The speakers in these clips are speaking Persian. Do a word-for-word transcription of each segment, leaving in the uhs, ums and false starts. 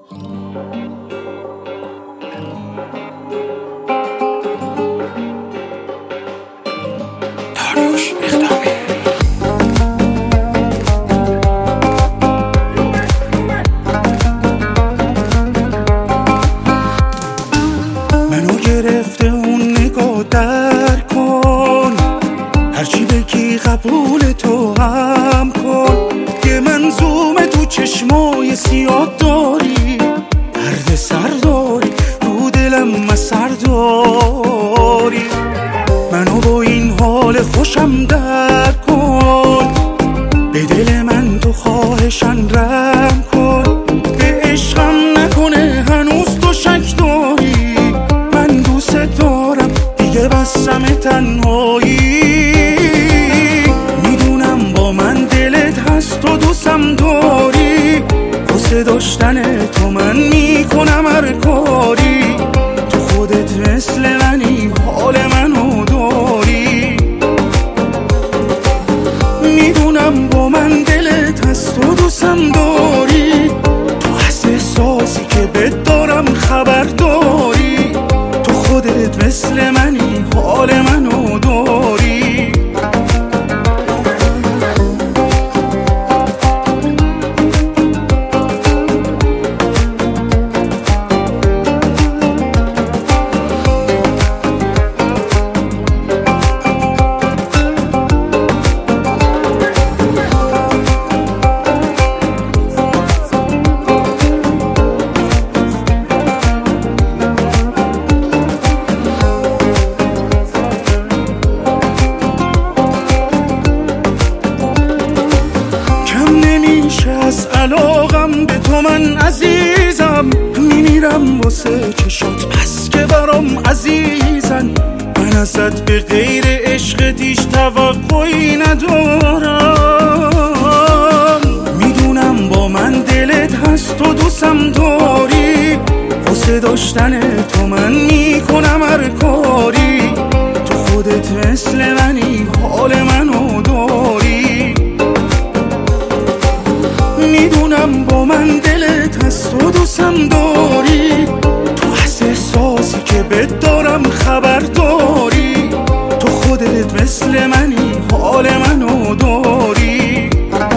داریوش اقدامی. منو گرفته اون نگاه در کن، هرچی بگی قبول تو هم کن. یه منظوم تو چشمای سیاه داری، درد سر داری، رو دلم اثر داری. منو با این حال خوشم در کن، به دل من تو خواهشن رحم کن. به عشقم نکنه هنوز تو شک داری، من دوست دارم دیگه بسم تنهایی. میدونم با من دلت هست و دوستم داری، واسه داشتن تو من میکنم هر کاری. تو خودت مثل منی، حال منو داری. میدونم با من دلت هست و دوستم داری، تو از احساسی که بهت دارم خبر داری. تو خودت مثل منی، حال منو داری. از علاقم به تو من عزیزم، میمیرم واسه چشات پس که برام عزیزن. من ازت به غیر عشقت هیچ توقعی ندارم. میدونم با من دلت هست و دوستم داری، واسه داشتن تو من میکنم هر کاری. تو خودت مثل منی، حال منو داری. میدونم با من دلت هست و دوستم داری، تو از احساسی که بهت دارم خبر داری. تو خودت مثل منی، حال منو داری.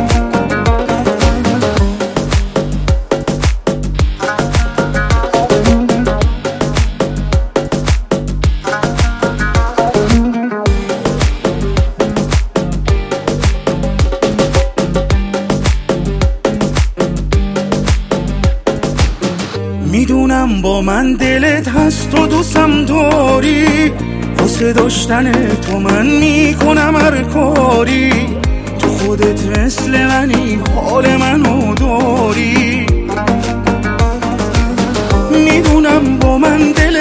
میدونم با من دلت هست و دوستم داری، واسه داشتن تو من میکنم هر کاری. تو خودت مثل منی، حال منو داری. میدونم با من دلت